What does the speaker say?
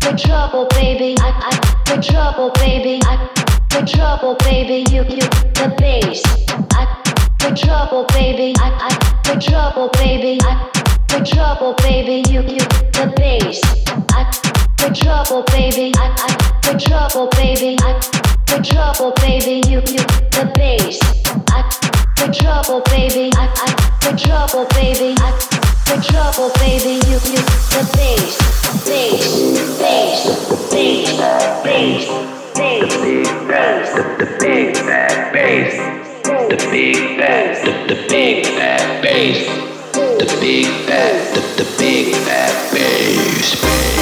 for trouble, baby. For trouble, baby. For trouble, baby. You, the bass. For trouble, baby. For trouble, baby. For trouble, baby. You, the bass. For trouble, baby. For trouble, baby. For trouble, baby. You, the bass. For trouble, baby. For trouble, baby. For trouble, baby. You, the bass. Bass. Bass. Bass. Bass. Bass. The big fat bass. The big fat, the big fat bass. The big fat, the big fat bass.